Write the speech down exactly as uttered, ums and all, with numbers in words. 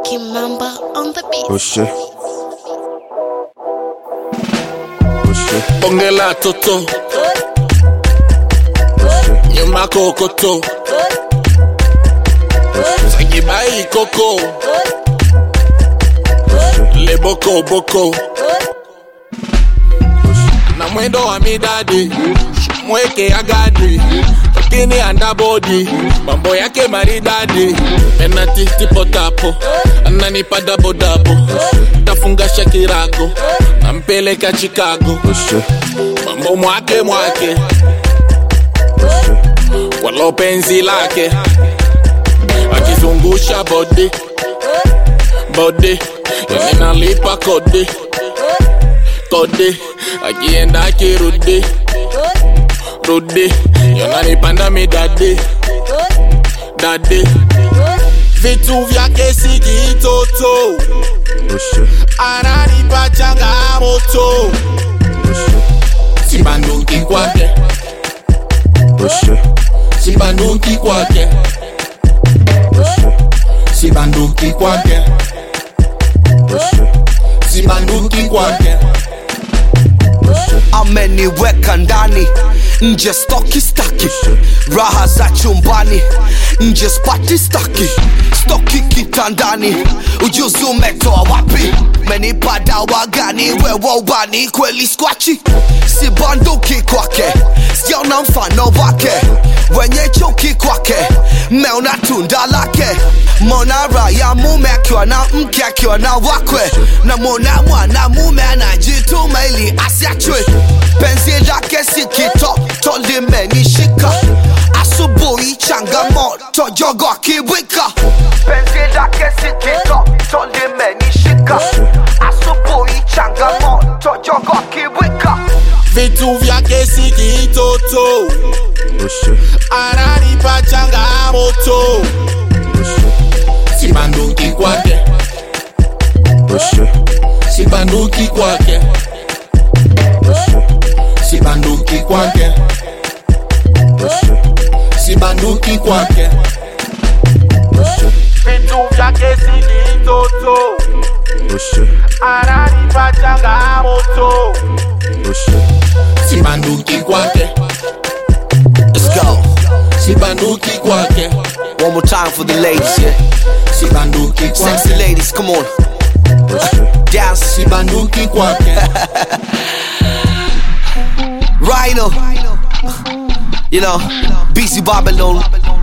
Kimamba on the beat. Oh shit. Oh shit. Bongela toto. Oh shit. Nyuma kokoto. Sagibai koko. Le boko boko. Na mwendo wa midadi mweke agadi lakini andabodi mambo yake maridadi penati tipo tapo ananipa dabo dabo tafunga shakirago nampeleka Chicago mambo mwake mwake kwa lo penzi lake akizungusha body body yanalipa kodi kodi akienda kirudi rudi yananipanda midadi dadi vitu vyake si kitoto ananipa changamoto sibanduki kwake sibanduki kwake sibanduki kwake sibanduki kwake ameniweka ndani nje stoki staki raha za chumbani nje spati staki stoki kitandani ujuzi umetoa wapi menipa dawa gani wewe ubani kweli squachi si banduki kwake siona mfano wake wenye chuki kwake meona tunda lake mona raya mume akiwa na mke akiwa na wakwe na mona mwana mume anajituma ili asiachwe penzi lake si kitoto limenishika asubuhi changamoto jogo akibwika penzi lake si kitoto limenishika asubuhi changamoto jogo akibwika vitu vyake si kitoto ananipa changamoto sibanduki kwake sibanduki kwake sibanduki kwake sibanduki kwake vitu vyake si kitoto ananipa changamoto sibanduki kwake. Let's go. Sibanduki kwake. One more time for the ladies, yeah. Sibanduki kwake. Sexy ladies, come on. Dance. Sibanduki kwake. Rhino. You know, B C Babylon.